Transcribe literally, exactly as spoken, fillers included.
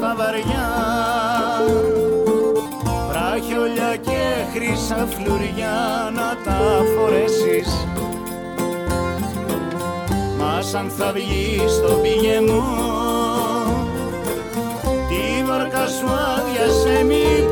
στα βαριά, βράχιολια και χρυσά φλουριά να τα φορέσεις. Μας αν θα βγεις στον πηγεμό, τη βάρκα σου άδειασε, μη